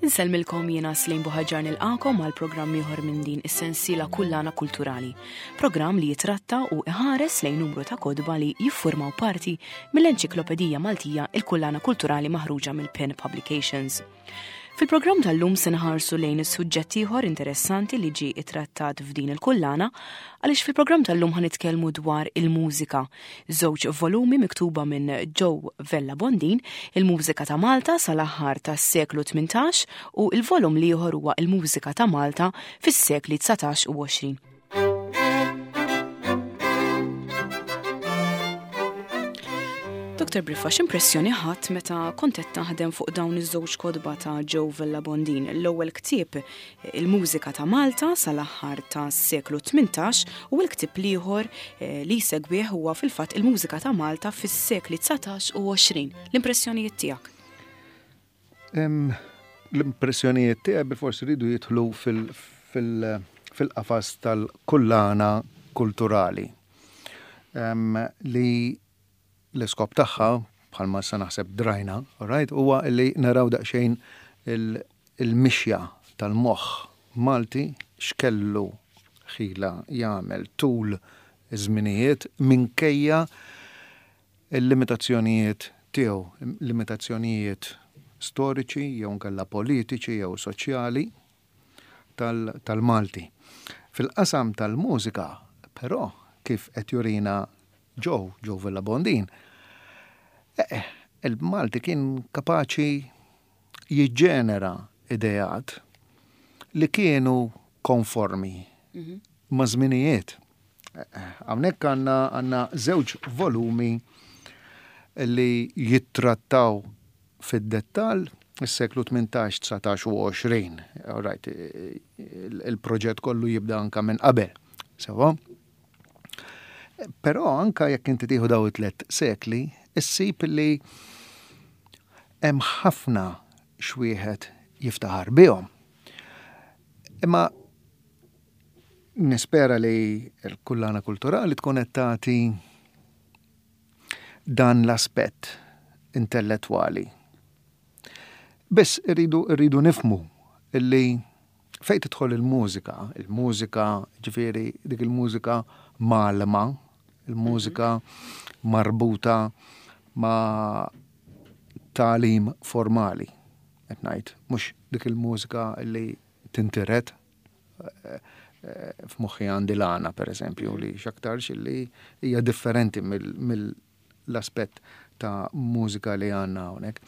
Inselmilkom jiena Slejn Buħaġġar nilqakom għal programm ieħor minn din is-sensiela Kullana Kulturali. Programm li jitratta u iħares lejn numru ta' kodba li jiffurmaw parti mill-Enċiklopedija Maltija il-Kullana Kulturali maħruġa mill-Pen Publications. Fil-programm tal-lum se nħarsu lejn is-suġġett ieħor interessanti li ġie ittrattat f'din il-kullana għaliex fil-programm tal-lum ħanitkellmu dwar il-mużika. Żewġ volumi miktuba minn Joe Vellabondin, il-mużika ta' Malta sal-aħħar tas-seklu 18 u il-volum li ieħor huwa il-mużika ta' Malta fis-sekli 19 u 20. Dr. Briffa, x'impressjoni ħadd meta kont qed taħdem fuq dawn iż-żewġ kodba ta' Joe Vellabondin. L-ewwel ktieb il-mużika ta' Malta sal-aħħar tas-seklu 18 u l-ktieb ieħor li jsegwih huwa fil-fatt il-mużika ta' Malta fis-sekli 19 u 20. L-impressjonijiet tiegħek? L-impressjonijiet tiegħek bil-forsi rridu jidħlu fil-qafas tal-kullana kulturali li l-iskop tagħha bħalma sa naħseb drajna, alright, huwa li naraw daqsxejn il-mixja tal-moħħ Malti x'kellu ħila jagħmel tul iż-żminijiet minkejja il-limitazzjonijiet tiegħu, limitazzjonijiet storiċi jew nkella politiċi jew soċjali tal-Malti. Fil-qasam tal-mużika, però kif qed jurina Joe Vellabondin, il-Malti kien kapaċi jiġġenera idejat li kienu konformi ma' żminijiet. Hawnhekk għandna żewġ volumi li jittrattaw fid-dettall is-seklu 18, 19 u 20. Alright, il-proġett kollu jibda anke minn qabel. Sewa? Però anke jekk inti tieħu daw it-tliet sekli, issib li hemm ħafna xwieħed jiftaħar bihom. Imma nispera li l-kullana kulturali tkun qed tagħti dan l-aspett intellettwali. Biss irridu nifhmu illi fejn tidħol il-mużika ġifieri dik il-mużika malma, il-mużika marbuta ma' tagħlim formali. Qed ngħid, mhux dik il-mużika li tintiret f'moħħi għandi l-għana, pereżempju, li x'aktarx li hija differenti mill-aspett ta' mużika li għandna hawnhekk.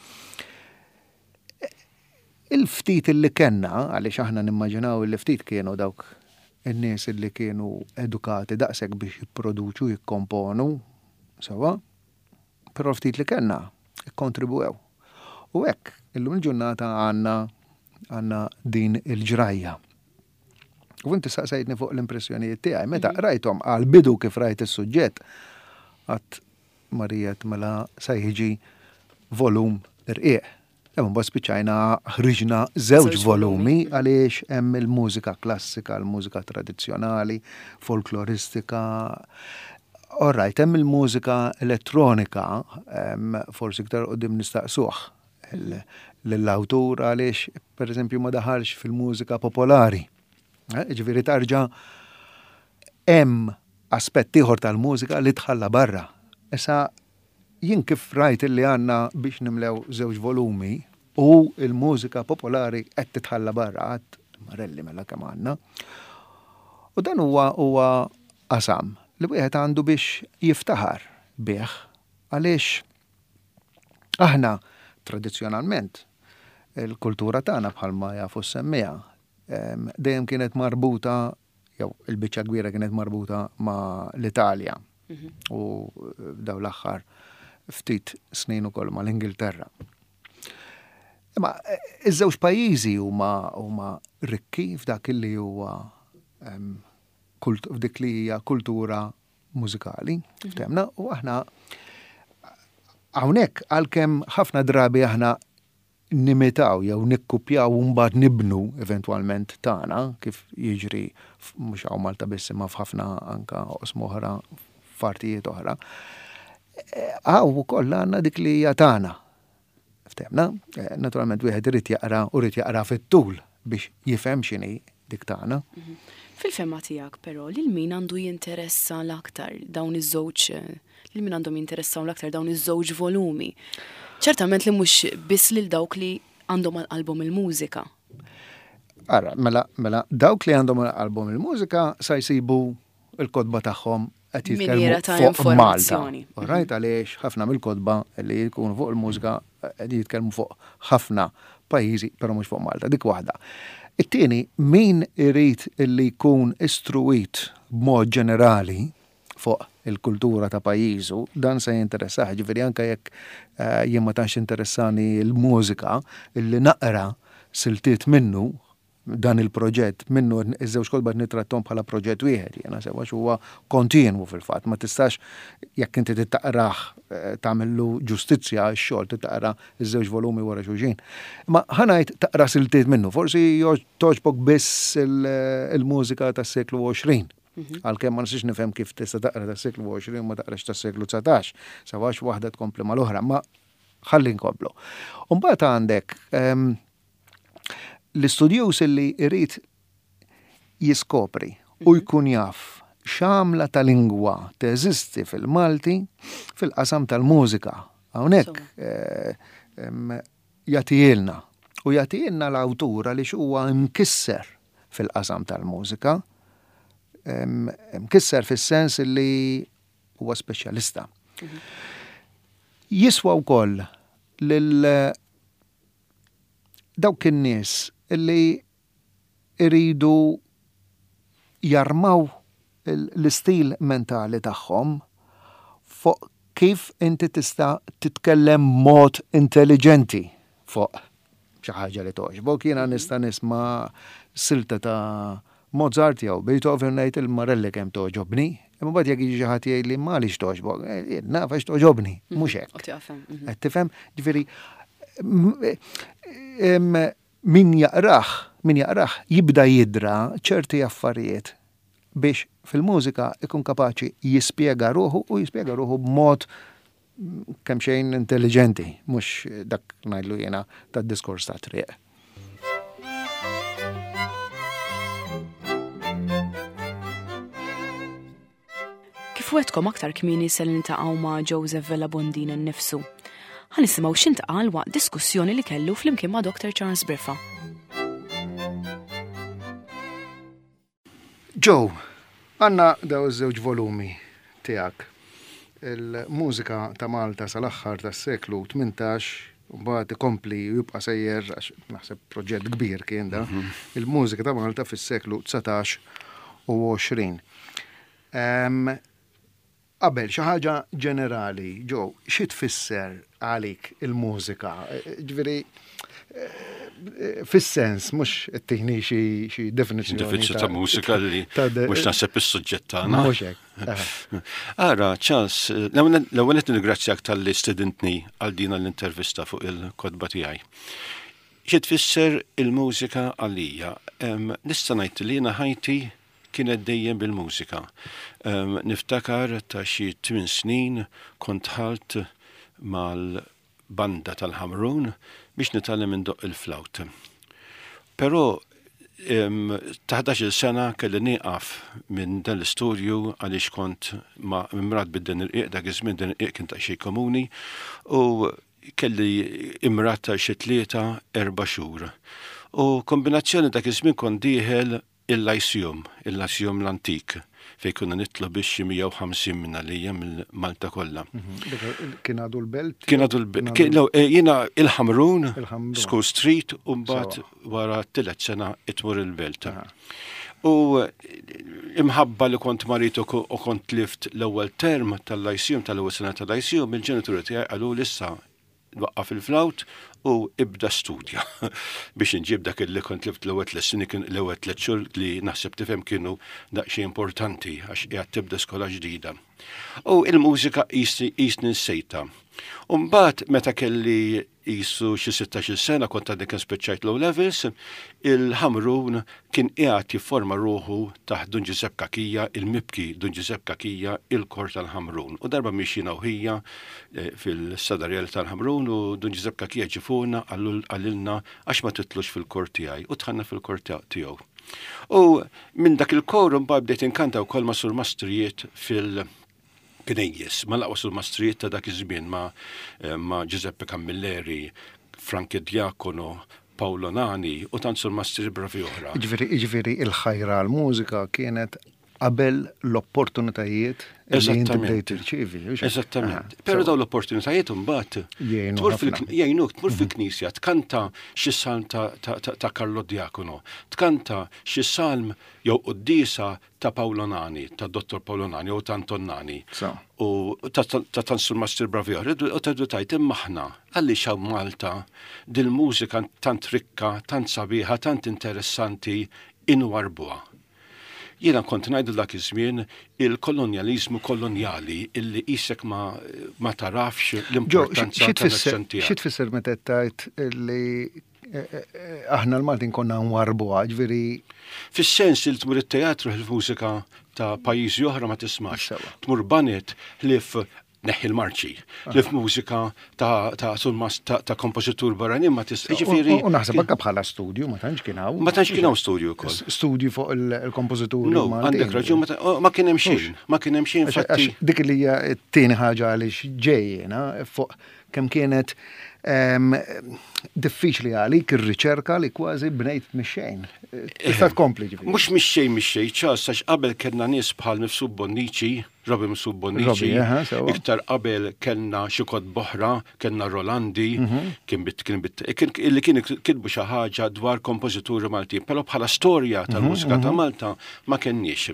Il-ftit li kellna, għaliex aħna nimmaġinaw il-ftit kienu dawk in-nies li kienu edukati daqshekk biex jipproduċu, jikkomponu, sewa, però ftit li kellna ikkontribwew. U hekk illum il-ġurnata għandna din il-ġrajja. U inti saqsejtni fuq l-impressjonijiet tiegħi, meta rajthom għal bidu kif rajt is-suġġett għadd Mariet mela se jiġi volum irqieq. Imma spiċċajna ħriġna żewġ volumi għaliex hemm il-mużika klassika, il-mużika tradizzjonali, folkloristika. Alright, hemm il-mużika elettronika, forsi iktar qudiem nistaqsuh lill-awtur għaliex pereżempju ma daħalx fil-mużika popolari. Ġifieri tarġa' hemm aspett ieħor tal-mużika li tħalla barra. Issa jien kif rajt illi għandna biex nimlew żewġ volumi u il-mużika popolari qed titħalla barra għad Marelli mela kemm għandna. U dan huwa qasam li wieħed għandu biex jiftaħar bih għaliex aħna tradizzjonalment il-kultura tagħna bħalma jafu semmija dejjem kienet marbuta jew il-biċċa kbira kienet marbuta ma' l-Italja u daw l-aħħar ftit snin ukoll ma' l-Ingilterra. Imma iż-żewġ pajjiżi huma rikki f'dak li huwa f'dik li hija kultura mużikali, ftemna, u aħna hawnhekk għalkemm ħafna drabi aħna nimitaw jew nikkupjaw u mbagħad nibnu eventwalment tagħna kif jiġri mhux hawn Malta biss imma f'ħafna anke oqsma oħra f'artijiet oħra. Ukoll għandna dik li hija tagħna Ftemna, naturalment wieħed irid jaqra u rrid jaqra fit-tul biex jifhem x'inhi dik tagħna. Fil-femma tiegħek però lil min għandu jinteressa l-aktar dawn iż-żewġ lil min għandhom jinteressaw l-aktar dawn iż-żewġ volumi. Ċertament li mhux biss lil dawk li għandhom għall-album il-mużika. Ara, mela dawk li għandhom għall-album il-mużika sa jsibu il-kodba tagħhom qed jitkellmu fuq Malta. Right, għaliex ħafna mill-kodba li jkunu fuq il-mużika qed jitkellmu fuq ħafna pajjiżi però mhux fuq Malta. Dik waħda. It-tieni min irid illi jkun istruit b'mod ġenerali fuq il-kultura ta' pajjiżu, dan se jinteressaħ. Ġifieri anke jekk jien ma tantx interessani l-mużika illi naqra siltiet minnu dan il-proġett minnu iż-żewġ kodba nitrattom bħala proġett wieħed, jiena sewa huwa kontinwu fil-fatt, ma tistax jekk inti titaqrah tagħmillu ġustizzja x-xogħol titaqra iż-żewġ volumi wara xulxin. Ma ħanajt taqra siltiet minnu, forsi toġbok biss il-mużika tas-seklu 20. Għalkemm ma nistax nifhem kif tista' taqra tas-seklu 20 ma taqrax tas-seklu 19, sewax waħda tkompli mal-oħra, ma ħalli nkomplu. U mbagħad għandek l-istudjus li irid jiskopri u jkun jaf x'għamla ta' lingwa teżisti fil-Malti fil-qasam tal-mużika. Hawnhekk jagħtihilna u jagħtihilna l-awtur għaliex huwa mkisser fil-qasam tal-mużika, mkisser fis-sens li huwa speċjalista. Jiswa wkoll lil dawk in-nies illi iridu jarmaw l-istil mentali tagħhom fuq kif inti tista' titkellem mod intelligenti fuq xi ħaġa li toġbok. Jiena nista' nisma' silta ta' Mozart jew Beethoven ngħid il-Marelli kemm toġobni, imma mbagħad jekk jiġi xi ħadd jgħid li m'għaliex toġbok, naf għax toġobni, mhux hekk. Qed tifhem? Ġifieri min jaqrah jibda jidra ċerti affarijiet biex fil-mużika ikun kapaċi jispjega ruħu u jispjega ruħu b'mod kemm xejn intelligenti, mhux dak ngħidlu jiena tad-diskors ta' triq. Kif wedkom aktar kmieni se niltaqgħu ma' Joseph Vellabondin innifsu. Ħanisimgħu x'intqal waqt diskussjoni li kellu flimkien ma' Dr. Charles Briffa. Joe, għandna daw iż-żewġ volumi tiegħek. Il-mużika ta' Malta sal-aħħar tas-seklu 18, mbagħad ikompli jibqa' sejjer għax naħseb proġett kbir kien da. Il-mużika ta' Malta fis-seklu 19 u 20. Qabel, xi ħaġa ġenerali, Joe, xi tfisser għalik il-mużika? Ġifieri fis-sens mhux qed tieħni xi definizzjoni. Definizzjoni ta' mużika li mhux naħseb is-suġġett tagħna. Mhux hekk. Ara, Charles, l-ewwel qed ningrazzjak tal-li stedintni għal din l-intervista fuq il-kodba tiegħi. Xi tfisser il-mużika għalija? Nista' ngħid li jiena ħajti kienet dejjem bil-mużika. Niftakar ta' xi 8 snin kont ħalt mal-banda tal-Ħamrun biex nitgħallem indoq il-flawt. Però ta' 11 sena kelli nieqaf minn dan l-istudju għaliex kont ma' imrat bid-din il-qiegħ dak iż-żmien din il-qiegħ kien ta' xi komuni u kelli imrat ta' xi 3-4 xhur. U kombinazzjoni dak iż-żmien kont dieħel il-Lyceum l-antik, fej kunna nitlu biex 150 minn għalija mill-Malta kollha. Kien għadu l-belt? Kien għadu l-belt. Jiena il-Ħamrun, School Street, u mbagħad wara 3 sena itmur il-belt. U imħabba li kont marit u kont lift l-ewwel term tal-Lyceum, tal-ewwel sena tal-Lyceum, il-ġenituri tiegħi qalu lissa waqqaf il-flawt u ibda studja biex nġib dak li kont lift l-ewwel 3 snin l-ewwel 3 xhur li naħseb tifhem kienu daqsxejn importanti għax qiegħed tibda skola ġdida. U il-mużika qisni nsejta. Umbat, meta kelli jisu xi 16 sena, kont għadni kien speċajt low levels, il-Ħamrun kien qiegħed jifforma ruħu taħt Dun Giuseppe Kakija, il-mibki Dun Giuseppe Kakija, il-kor tal-Ħamrun. U darba mixina uħija fil-sadarjel tal-Ħamrun u Dun Giuseppe Kakija ġifuna għallilna għax ma titlux fil-kor tiegħi u tħanna fil-kor tiegħu. U minn dak il-kor mbagħad bdejt inkanta wkoll ma' sur mastrijiet Knejjes, ma laqwa sul mastrijiet ta' dak iż-żmien ma' Giuseppe Camilleri, Frank Diacono, Paolo Nani u tant sul mastri bravi oħra. Iġifieri il-ħajra għall-mużika kienet qabel l-opportunitajiet li inti bdejt tirċievi. Eżattament. Però dawn l-opportunitajiet imbagħad jgħinuk tmur fil-Knisja, tkanta xi salm ta' Carlo Diacono, tkanta xi salm jew qudiesa ta' Paolo Nani, ta' Dottor Paolo Nani u ta' Anton Nani. U ta' Tansul Master Bravi oħra, u ta' tajt imma aħna għalli xaw Malta dil-mużika tant rikka, tant sabiħa, tant interessanti inwarbuha. Jiena kont ngħidu dak iż-żmien il-kolonjaliżmu kolonjali illi isek ma tarafx l-importanza tan-nazzjon tiegħek. Xi tfisser meta tgħid li aħna l-Maltin konna nwarbuha, ġifieri fis-sens il tmur it-teatru il-mużika ta' pajjiżi oħra ma tismax. Tmur banet ħlief neħi l-marċi, ħlief mużika ta' kompożitur barranin ma tismax. U naħseb anke bħala studju ma tantx kien hawn. Ma tantx kien hawn studju wkoll. Studju fuq il-kompożituri. No, għandek raġun, ma kien hemm xejn, ma kien hemm xejn fatti. Dik li hija t-tieni ħaġa għaliex ġejjena fuq kemm kienet diffiċli għalik ir-riċerka li kważi bnejt mix-xejn. Tista' tkompli ġifieri. Mhux mix-xejn ċas għax qabel kellna nies bħal Mifsud Bonnici, Robi Mifsud Bonnici, iktar qabel kellna xi kod boħra, kellna Rolandi, illi kien kitbu xi ħaġa dwar kompożituri Maltin, però bħala storja tal-mużika ta' Malta ma kenniex.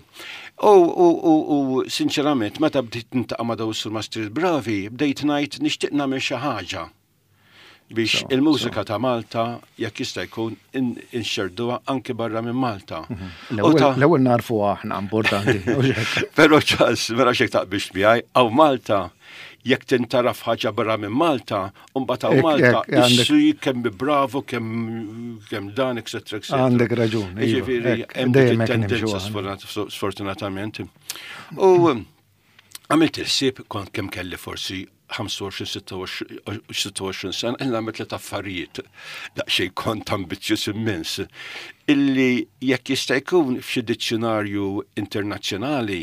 U sinċerament meta bdiet nintaqa' ma' dawn is-sur Mastri Bravi, bdejt ngħid nixtieq nagħmel xi ħaġa biex il-mużika ta' Malta jekk jista' jkun inxerduha anke barra minn Malta. L-ewwel narfuha aħna importanti. Però ċas, mela xejn taqbilx miegħi, hawn Malta jekk tintaraf ħaġa barra minn Malta, u mbagħad hawn Malta issu kemm bravo, kemm dan, etc. Għandek raġun. Jiġifieri hemm dik it-tendenza sfortunatament. U għamilt il-ħsieb kont kemm kelli forsi 25-26 sena, illa għamilt li affarijiet daqsxejn kont ambizzjuż immens illi jekk jista' jkun f'xi dizzjonarju internazzjonali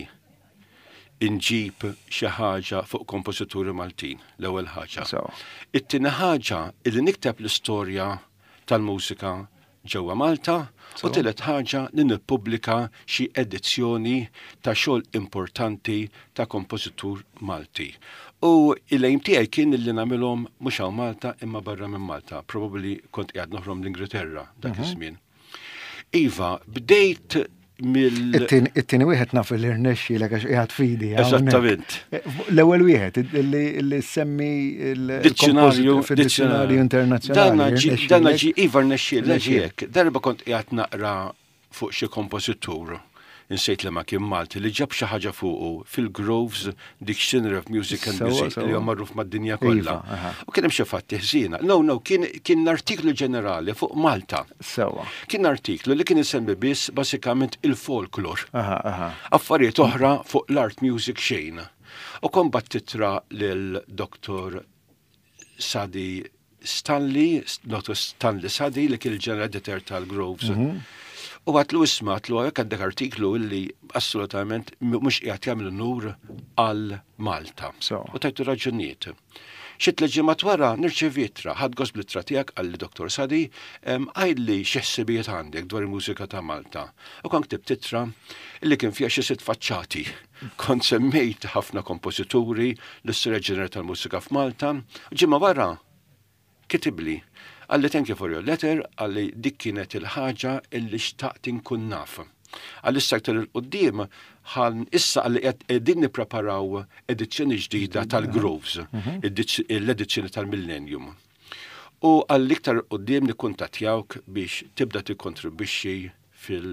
inġib xi ħaġa fuq kompożituri Maltin, l-ewwel ħaġa. It-tieni ħaġa illi nikteb l-istorja tal-mużika ġewwa Malta u tielet ħaġa li nippubblika xi edizzjoni ta' xogħol importanti ta' kompożitur Malti. U il-lejm tiegħi kien li nagħmilhom mhux hawn Malta imma barra minn Malta. Probabbli kont qiegħed noħrom l-Ingilterra dak iż-żmien. Iva, bdejt It-tieni wieħed naf li rnexxielek għax qiegħed fidi. Eżattament. L-ewwel wieħed li semmi fid-dizzjonarju internazzjonali. Dan ġi iva rnexxielek ġiek. Darba kont qiegħed naqra fuq xi kompożitur insejt li ma kien Malti li ġab xi ħaġa fuqu fil-Groves Dictionary of Music and Music li huwa magħruf mad-dinja kollha. U kien hemm xi fatti ħsiena. No, kien artiklu ġenerali fuq Malta. Kien artiklu li kien isemmi biss bażikament il-folklor. Affarijiet oħra fuq l-art music xejn. U kon battitra lil Dr. Sadi Stanley, Dr. Stanley Sadi li kien il-ġeneral editor tal-Groves. U għatlu isma, għatlu għek għaddek artiklu illi assolutament mux qiegħed jagħmel nur għal Malta. U tajtu raġunijiet. Xit leġimat wara nirċevitra, ħad gosblitra tiegħek għalli Dr. Sadi, għajdli xi ħsibijiet għandek dwar il-mużika ta' Malta. U kon ktib titra illi kien fiha xi 6 faċċati. Kont semmejt ħafna kompożituri l-istorja ġenerali tal-mużika f'Malta, u ġimma wara kitibli. Għalli thank you for your letter, għalli dik kienet il-ħaġa illi xtaqt inkun naf. Għalli s-saktar il-qoddim, issa għalli din nipreparaw edizzjoni ġdida tal-Groves, l-edizzjoni tal-Millennium. U għalli iktar qoddim nikuntatjawk biex tibda tikkontribwixxi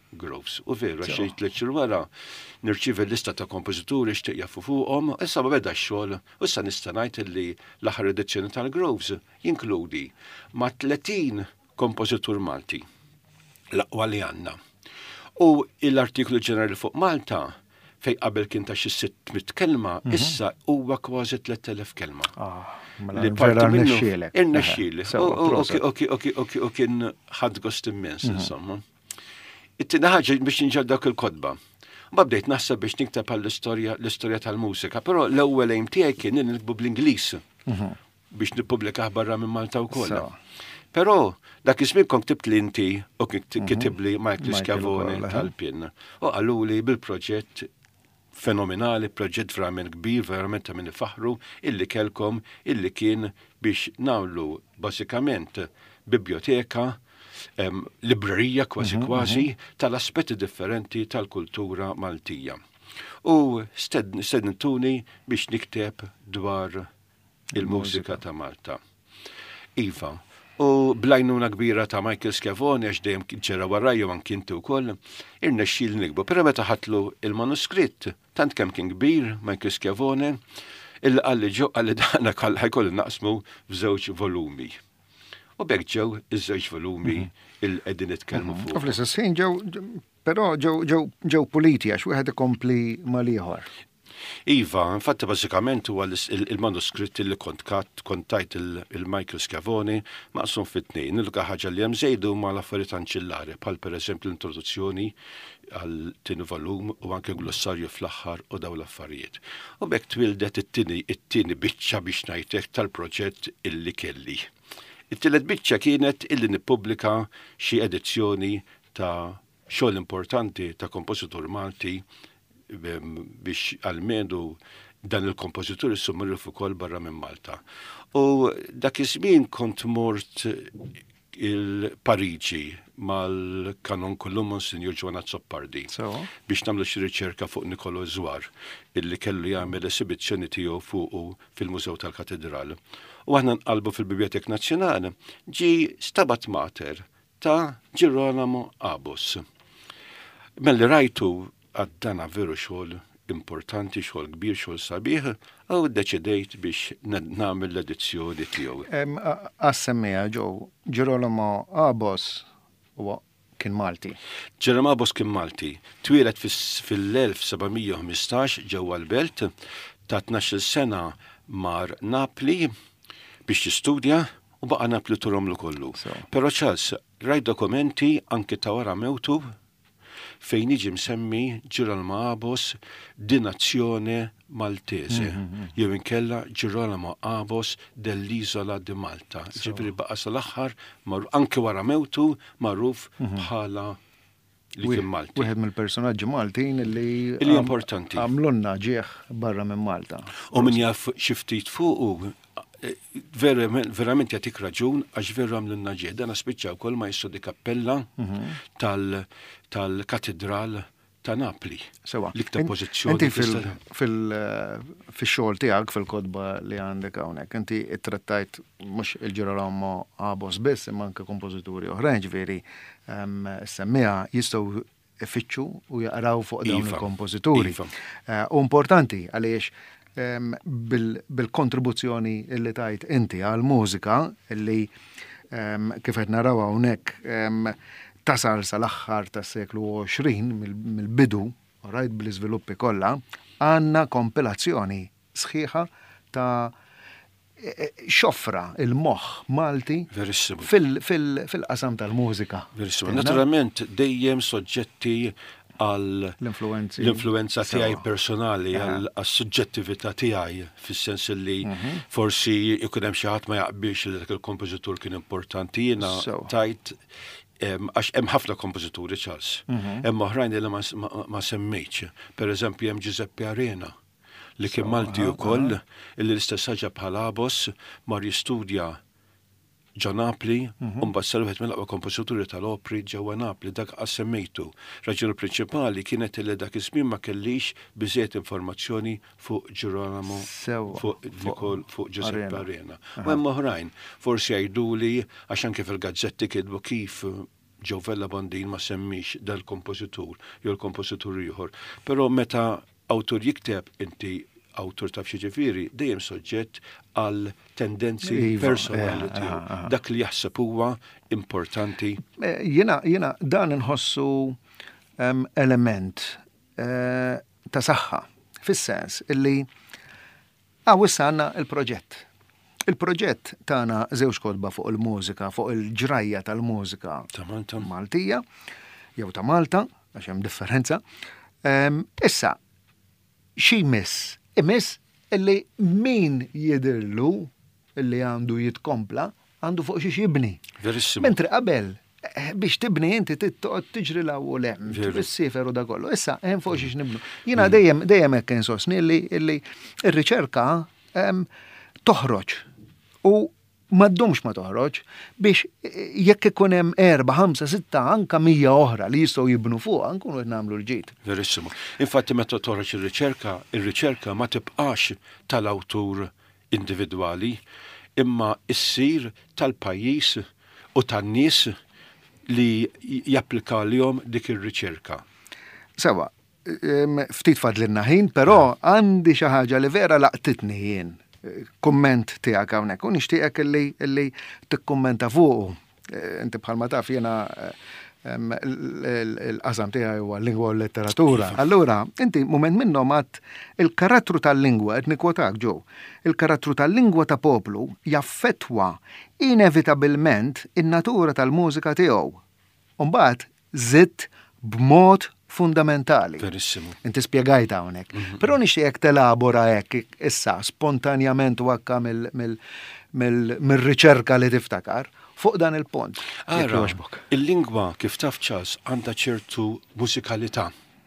Groves. U veru, għax tleċir wara, nirċivi l-lista ta' kompozituri xtiq jaffu fuqhom, issa ma beda x-xogħol, u issa nista' ngħid li l-aħħar edizzjoni tal-Groves jinkludi ma' 30 kompożitur Malti l-aqwa li għandna. U l-artiklu ġenerali fuq Malta fej qabel kien ta' xi 600 kelma, issa huwa kważi 3000 kelma. Li parti minnu irnexxielek. U kien ħadd gost immens, insomma. It-tina ħaġa biex nġal dak il-kodba. Ma bdejt naħseb biex niktab l-istorja tal-mużika, però l-ewwel aim tiegħi kien nikbu bl-Ingliż biex nippubblikaħ barra minn Malta wkoll. Però dak iż-żmien kont ktibt li inti u kitib li Michael Schiavone tal-Pin. U qaluli bil-proġett fenomenali, proġett verament kbir, verament ta' minn faħru, illi kelkom, illi kien biex nagħmlu bażikament biblioteka, librerija kważi tal-aspetti differenti tal-kultura Maltija. U stednituni biex nikteb dwar il-mużika ta' Malta. Iva, u blajnuna kbira ta' Michael Schiavone għax dejjem ġera warrajju anki inti wkoll, irnexxiel nikbu. Però meta ħatlu il-manuskritt, tant kemm kien kbir Michael Schiavone, il-qalli għalli dana ħajkollu naqsmu f'żewġ volumi. U bekk ġew iż-żewġ volumi il-qegħdin nitkellmu fuq. U fl-istess ħin però ġew puliti għax wieħed ikompli mal-ieħor. Iva, infatti bażikament huwa il-manuskritt li kontajt il-Michael Schiavone maqsum fit-tnejn. Il-unika ħaġa li hemm żejdu ma l-affarijiet anċillari, bħal pereżempju l-introduzzjoni għal tieni volum u anke glossarju fl-aħħar u daw l-affarijiet. U bekk twildet it-tieni biċċa biex ngħidlek tal-proġett illi kelli. It-tielet biċċa kienet illi nippubblika xi edizzjoni ta' xogħol importanti ta' kompożitur Malti biex għalmenu dan il-kompożitur issummiru ukoll barra minn Malta. U dak iż-żmien kont mort il-Pariġi mal-Kanonkullum Monsignor Ġwana Zoppardi biex nagħmlu xi riċerka fuq Niccolò Żwar illi kellu jagħmel esibizzjoni tiegħu fuqu fil-Mużew tal-Katedral. U aħna nqalbu fil-Bibliotek Nazzjonali ġi Stabat Mater ta' Girolamo Abos. Melli rajtu għaddana veru xogħol importanti, xogħol kbir, xogħol sabiħ, u deċidejt biex nagħmel l-edizzjoni tiegħu. Għas-semmija Girolamo Abos kien Malti. Girolamo Abos kien Malti. Twilet fil-1715 ġewwa l-Belt ta' 12 sena mar Napli biex jistudja u baqa' Napli turhomlu kollu. Però ċals, rajt dokumenti anke ta' wara mewtu fejn jiġi msemmi Girolamo Abos dinazzjone Maltese. Jew inkella Girolamo Abos dell'Isola di Malta. Ġifri baqa sal-aħħar anke wara mewtu magħruf bħala li kien Malti. Wieħed mill-personaġġi Maltin li importanti. Għamlunna ġieħ barra minn Malta. U min jaf xi ftit fuqu verament jagħtik raġun għax veru għamlunna ġieħ. Dan spiċċa wkoll ma jistudi kappella tal-katedral ta' Napli. L-iktar pożizzjoni. Inti fil-xogħol tiegħek fil-kodba li għandek hawnhekk, inti ittrattajt mhux il-Girolamo Abos biss imma anke kompożituri oħrajn ġifieri semmija jistgħu ifittxu u jaqraw fuq dawn il-kompożituri. U importanti għaliex bil-kontribuzzjoni illi tajt inti għal-mużika illi kif qed naraw hawnhekk tasal sal-aħħar tas-seklu 20 mill-bidu, rajt bl-iżviluppi kollha, għandna kompilazzjoni sħiħa ta' xofra il-moħħ Malti fil-qasam tal-mużika. Verissimo. Naturalment dejjem soġġetti għal l-influenza tiegħi personali, għal suġġettività tiegħi, fis-sens li forsi jkun hemm xi ħadd ma jaqbilx li dak il-kompożitur kien importanti, jiena tajt għax hemm ħafna kompożituri ċals. Hemm oħrajn li ma semmejtx. Pereżempju hemm Giuseppe Arena li kien Malti wkoll, illi l-istess ħaġa bħal Abos mar jistudja ġo Napli, mbagħad sar wieħed mill-aqwa kompożituri tal-opri ġewwa Napli, dak semmejtu. Raġuni prinċipali kienet li dak iż-żmien ma kellix biżejjed informazzjoni fuq Girolamo fuq Giuseppe Arena. U hemm oħrajn, forsi jgħiduli għax anke fil-gazzetti kitbu kif Giovella Bondin ma semmix dal-kompożitur, jew l-kompożitur ieħor. Però meta awtur jikteb inti awtur taf xi ġifieri dejjem soġġett għal tendenzi personali tiegħu. Dak li jaħseb huwa importanti. Jiena dan inħossu element ta' saħħa, fis-sens illi issa għandna il-proġett. Il-proġett tagħna żewġ kodba fuq il-mużika, fuq il-ġrajja tal-mużika ta' Maltija, jew ta' Malta, għax hemm differenza. Issa, xi imiss illi min jidirlu illi għandu jitkompla għandu fuq xi jibni. Verissimo. Mentri qabel biex tibni inti tittoqgħod tiġri l hemm fis-sifer u da kollu. Issa hemm fuq xi nibnu. Jiena dejjem hekk insostni illi r-riċerka toħroġ u m'għaddhomx ma toħroġ biex jekk ikun hemm 4, 5, 6 anke 100 oħra li jistgħu jibnu fuqha nkunu qed nagħmlu l-ġid. Verissimo. Infatti meta toħroġ ir-riċerka ma tibqax tal-awtur individwali imma issir tal-pajjiż u tan-nies li japplikalhom dik ir-riċerka. Sewa, ftit fadlinna ħin, però għandi xi ħaġa li vera laqtitni jien. Komment tiegħek hawnhekk u nixtieqek illi tikkummenta fuqu. Inti bħalma taf jiena il-qasam tiegħi huwa l-lingwa u l-letteratura. Allura, inti mument minnhom għad il-karattru tal-lingwa, qed nikkwotak ġew, il-karattru tal-lingwa ta' poplu jaffettwa inevitabilment in-natura tal-mużika tiegħu. Mbagħad żidd b'mod fundamentali. Verissimo. Inti spjegajta hawnhekk. Però nixtieqek telabora hekk issa spontanjament u anke mill-riċerka li tiftakar fuq dan il-pont. Il-lingwa kif taf ċas għandha ċertu mużikalità.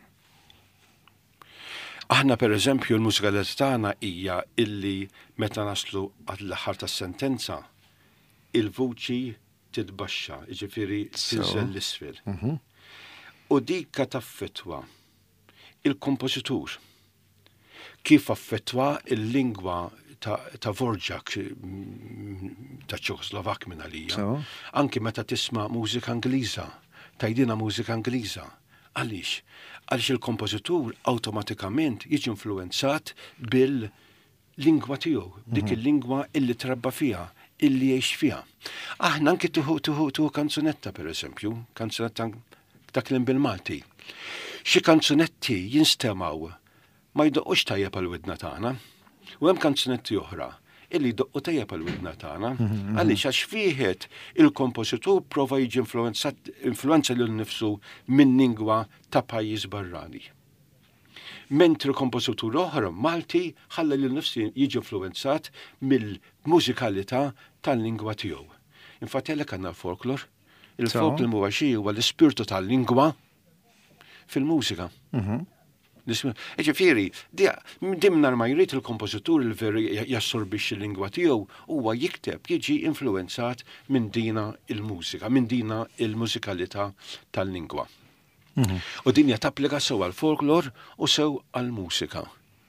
Aħna pereżempju l-mużikalità tagħna hija illi meta naslu għall-aħħar tas-sentenza il-vuċi titbaxxa, jiġifieri tinżel l-isfel. U dik taffettwa il-kompożitur kif affettwa il-lingwa ta' Dvorak ta' Ċekoslovak minn għalija. Anki meta tisma' mużika Ingliża, tajdina mużika Ingliża. Għaliex? Għaliex il-kompożitur awtomatikament jiġi influenzat bil-lingwa tiegħu, dik il-lingwa illi trabba fiha, illi jgħix fiha. Aħna anki tuħu kanzunetta pereżempju, kanzunetta dak bil-Malti. Xi kanzunetti jinstemaw ma jdoqqux tajjeb għal-widna tagħna. U hemm kanzunetti oħra illi jdoqqu tajjeb għal-widna tagħna. Għaliex għax wieħed il-kompożitur prova jiġi influenza lil nnifsu minn lingwa ta' pajjiż barrani. Mentri kompożitur oħra Malti ħalla lil nnifsi jiġi influenzat mill-mużikalità tal-lingwa tiegħu. Infatti għalhekk għandna l-folklor. Il-folklor huwa xi huwa l-ispirtu tal-lingwa fil-mużika. Ġifieri, dimna ma jrid il-kompożitur il-veri jassorbix il-lingwa tiegħu huwa jikteb jiġi influenzat minn dina il-mużika, minn dina il-mużikalità tal-lingwa. U dinja tapplika sew għall-folklor u sew għall-mużika.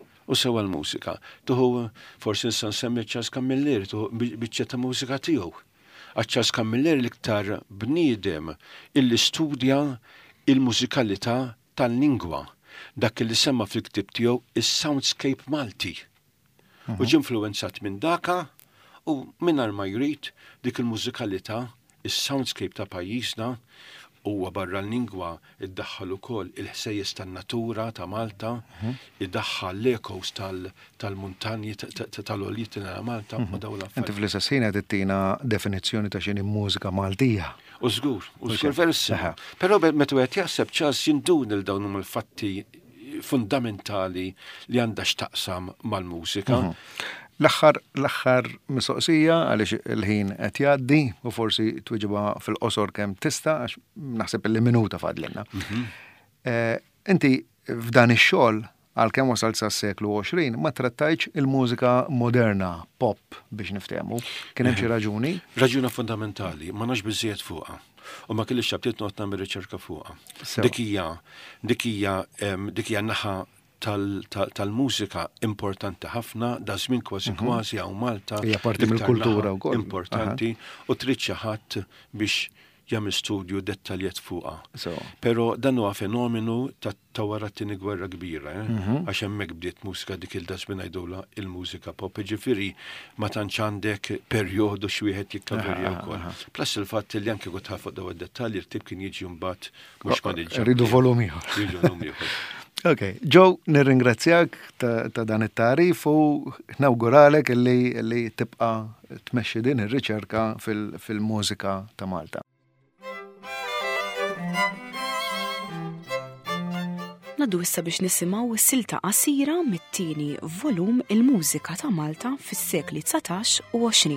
Tuħu forsi nista' nsemmi Ċas Kamilleri biċċa ta' mużika tiegħu. Ċas Kamilleri l-iktar bniedem illi studja il-mużikalità tal-lingwa. Dak li semma fil-ktib tiegħu is-soundscape Malti. U ġie influenzat minn daka u mingħajr ma jrid dik il-mużikalità, is-soundscape ta' pajjiżna huwa barra l-lingwa iddaħħal ukoll il-ħsejjes tan-natura ta' Malta, iddaħħal l-ekos tal-muntanji tal-oljiet ta' Malta u dawn l-affarijiet. Inti fl-istess ħin qed tittina definizzjoni ta' x'inhi mużika Maltija. U żgur versima. Però meta qed jaħseb ċas jindun il dawn huma l-fatti fundamentali li għandha x'taqsam mal-mużika. L-aħħar mistoqsija għaliex il-ħin qed jgħaddi u forsi twiġibha fil-qosor kemm tista' għax naħseb li minuta fadlilna. Inti f'dan ix-xogħol għalkemm wasalt sas-seklu 20 ma trattajtx il-mużika moderna, pop biex niftehmu. Kien hemm xi raġuni? Raġuna fundamentali, ma nafx biżżejjed fuqha. U ma kellix xabtiet noqgħod nagħmel riċerka fuqha. Dik hija naħa tal-mużika importanti ħafna, da żmien kważi hawn Malta. Hija parti mill-kultura wkoll. Importanti u trid xi ħadd biex jagħmel studju dettaljet fuqha. Però dan huwa fenomenu ta' wara t-tieni gwerra kbira, għax hemmhekk bdiet mużika dik il-dażmin ngħidulha il-mużika pop, ġifieri ma tantx għandek perjodu x'wieħed jikkaverja wkoll. Plus il-fatt li anke kont ħafuq daw id-dettalji irtib kien jiġi mbagħad mhux kont iġġab. Ridu volum ieħor. Ok, Joe, nirringrazzjak ta' dan it-tarif u nawguralek li tibqa' tmexxi din ir-riċerka fil-mużika ta' Malta. Naddu issa biex nisimgħu silta qasira mit-tieni volum il-mużika ta' Malta fis-sekli 19 u 20.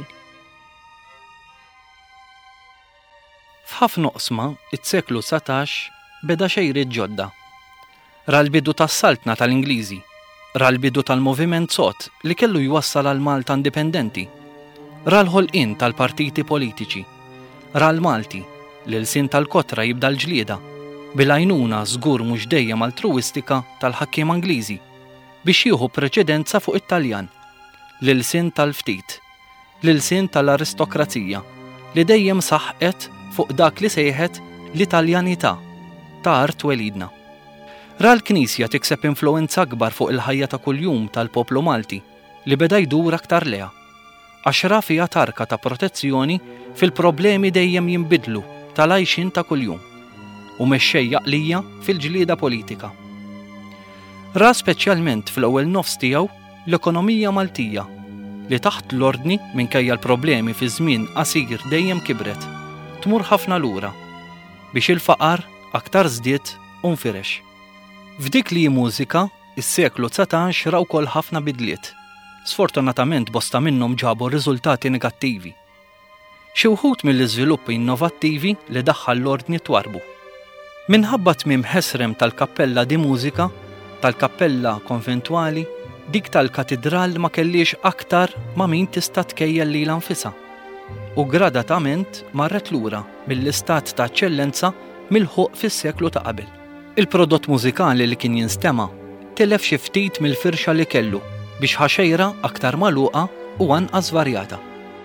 F'ħafna oqsma, it-seklu 19 beda xejriet ġodda. Ra l-bidu tas-saltna tal-Ingliżi, ra l-bidu tal-moviment sod li kellu jwassal għal Malta indipendenti, ra l-ħolqien tal-partiti politiċi, ra l-Malti li l-sin tal-kotra jibda l-ġlieda, bil-għajnuna żgur mhux dejjem altruistika tal-ħakkiem Angliżi biex jieħu preċedenza fuq it-Taljan, l-sin tal-ftit, l-sin tal-aristokrazija li dejjem saħqet fuq dak li sejħet l-Italjanità ta' art welidna. Ra l-Knisja tikseb influenza akbar fuq il-ħajja ta' kuljum tal-poplu Malti li beda jdur aktar leha, għax ra fiha tarka ta' protezzjoni fil-problemi dejjem jinbidlu tal-għajxin ta' kuljum u mexxej jaqlija fil-ġlieda politika. Ra speċjalment fl-ewwel nofs tiegħu l-ekonomija Maltija li taħt l-ordni minkejja l-problemi fi żmien qasir dejjem kibret, tmur ħafna lura biex il-faqar aktar żdied u nfirex. F'dik li mużika, is-seklu 19 ra wkoll ħafna bidliet. Sfortunatament bosta minnhom ġabu riżultati negattivi. Xi wħud mill-iżviluppi innovattivi li daħħal l-ordni twarbu. Minħabba tmiem ħesrem tal-kappella di mużika, tal-kappella konventwali, dik tal-katedral ma kellix aktar ma' min tista' tkejjel lilha nfisha. U gradatament marret lura mill-istat ta' eċċellenza milħuq fis-seklu ta' qabel. Il-prodott mużikali li kien jinstema' telef xi ftit mill-firxa li kellu biex ħaxejra aktar magħluqa u anqas varjata.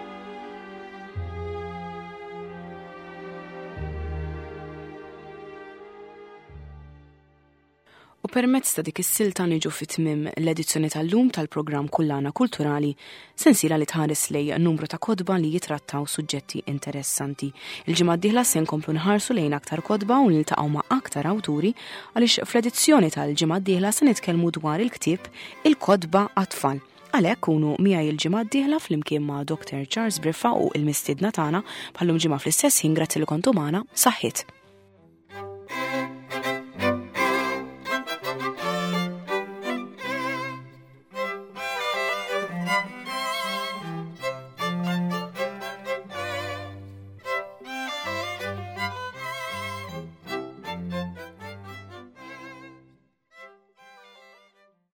U permezz ta' dik is-silta niġu fit-tmiem l-edizzjoni tal-lum tal-programm Kullana Kulturali, sensiela li tħares lej numru ta' kodba li jitrattaw suġġetti interessanti. Il-ġimgħa d-dieħla se nkomplu nħarsu lejn aktar kodba u niltaqgħu ma' aktar awturi għaliex fl-edizzjoni tal-ġimgħa d-dieħla se nitkellmu dwar il-ktieb Il-kodba għat-tfal. Għalhekk kunu miegħi il-ġimgħa d-dieħla flimkien ma' Dr. Charles Briffa u l-mistiedna tagħna bħallum ġimgħa fl-istess ħin grazzi li kontu magħna saħħit.